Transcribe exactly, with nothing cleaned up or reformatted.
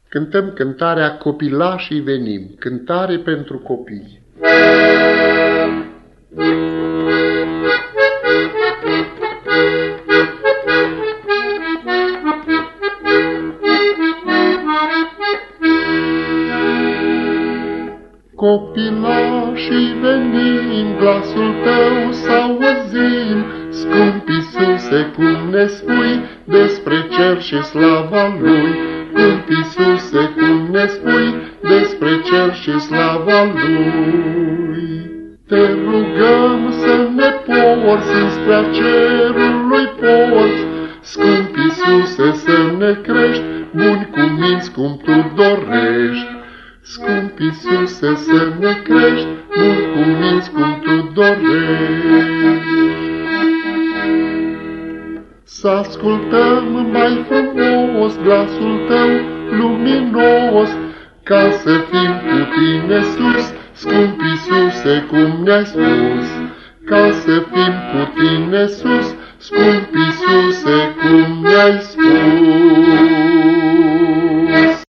Cântăm cântarea Copilașii venim, cântare pentru copii. Copilașii venim, glasul tău să auzim, scump Iisuse, cum ne spui despre cer și slava Lui. Scump Iisuse, cum ne spui despre cer și slava Lui. Te rugăm să ne porți înspre cerul lui porți, scump Iisuse, să ne crești buni cu minți cum tu dorești. Scump Iisuse, să ne crești buni cu minți cum tu dorești. Să ascultăm mai frumos glasul tău luminos, ca să fim cu tine sus, scump Iisuse, cum ne-ai spus. Ca să fim cu tine sus, scump Iisuse, cum